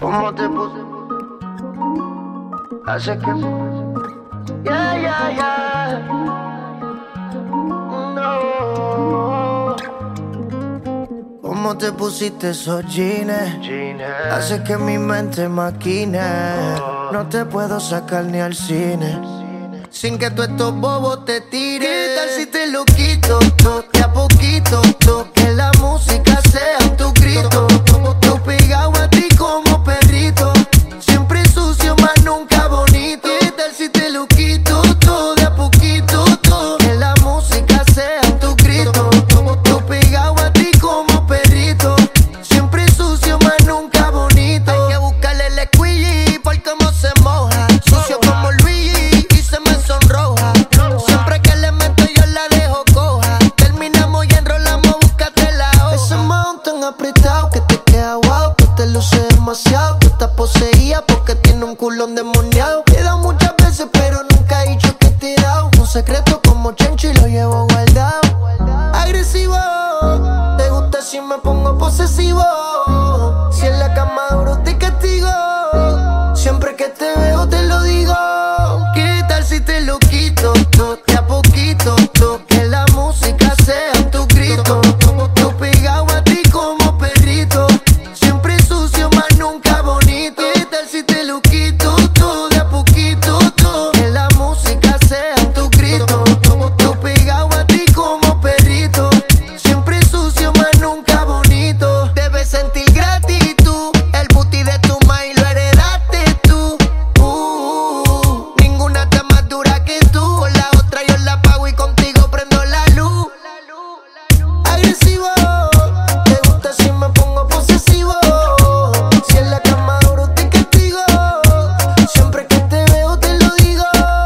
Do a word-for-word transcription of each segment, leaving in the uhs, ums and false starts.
¿Cómo te puse? Hace que... Yeah, yeah, yeah. No. ¿Cómo te pusiste esos jeans? Hace que mi mente maquine. No te puedo sacar ni al cine sin que tú estos bobos te tires. ¿Qué tal si te lo quito? De a poquito, que la música sea tu grito. Tú pegado a ti como perrito, siempre sucio, más nunca bonito. ¿Qué tal si te lo quito todo de a poquito? Que la música sea tu grito. Tú pegado a ti como perrito, siempre sucio, más nunca bonito. Hay que buscarle el squeegee por cómo se moja. Sucio como Luigi y se me sonroja. Siempre que le meto yo la dejo coja. Terminamos y enrolamos, búscate la hoja. Ese mount tan apretado que te queda guau, que te luce demasiado. Tú estás poseída porque tiene un culón demoniado. Te he dado muchas veces pero nunca he dicho que te he dado. Un secreto como Chencho y lo llevo guardado. Agresivo, te gusta si me pongo posesivo. Si en la cama duro te castigo, siempre que te veo te lo digo. ¿Qué tal si te lo quito de a poquito? Que la música sea tu grito. Tú pegado a ti como perrito, siempre sucio, más nunca bonito. ¿Qué tal si te lo quito todo de a poquito? Que la música sea tu grito. Tú pegado a ti como perrito, siempre sucio, más nunca bonito. Debes sentir gratitud, el booty de tu maíz lo heredaste tú. uh, Ninguna está más dura que tú. La otra yo la pago y contigo prendo la luz. Agresivo, te gusta si me pongo posesivo. Si en la cama duro te castigo, siempre que te veo te lo digo.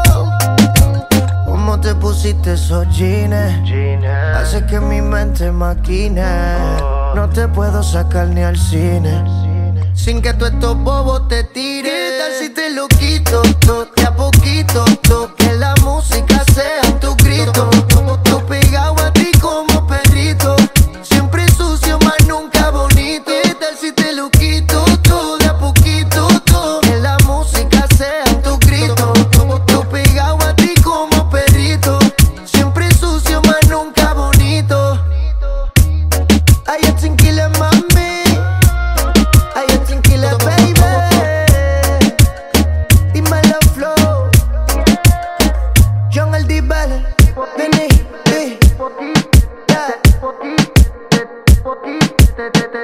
¿Cómo te pusiste esos jeans? Hace que mi mente maquine. No te puedo sacar ni al cine sin que tú estos bobos te tires. ¿Qué tal si te lo quito de a poquito? Que la música sea tu grito. Tú pegado a ti como perrito, siempre sucio, más nunca bonito. ¿Qué tal si te lo quito todo de a poquito? Que la música sea tu grito. Tú pegado a ti como perrito, siempre sucio, más nunca bonito. Ay, yo tranquila, mami. Ay, yo tranquila, baby. Dímelo, flow. John el D-Bell. Vení, vi. Yeah.